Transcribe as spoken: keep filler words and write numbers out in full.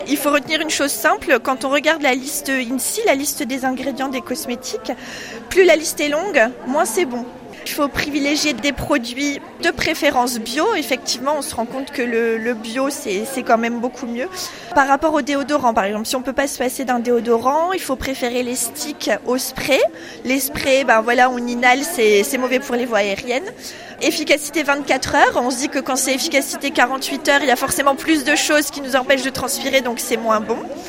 Il faut retenir une chose simple, quand on regarde la liste INSEE, la liste des ingrédients des cosmétiques, plus la liste est longue, moins c'est bon. Il faut privilégier des produits de préférence bio. Effectivement, on se rend compte que le, le bio, c'est, c'est quand même beaucoup mieux. Par rapport au déodorant, par exemple, si on ne peut pas se passer d'un déodorant, il faut préférer les sticks au spray. Les sprays, ben voilà, on inhale, c'est, c'est mauvais pour les voies aériennes. Efficacité vingt-quatre heures, on se dit que quand c'est efficacité quarante-huit heures, il y a forcément plus de choses qui nous empêchent de transpirer, donc c'est moins bon.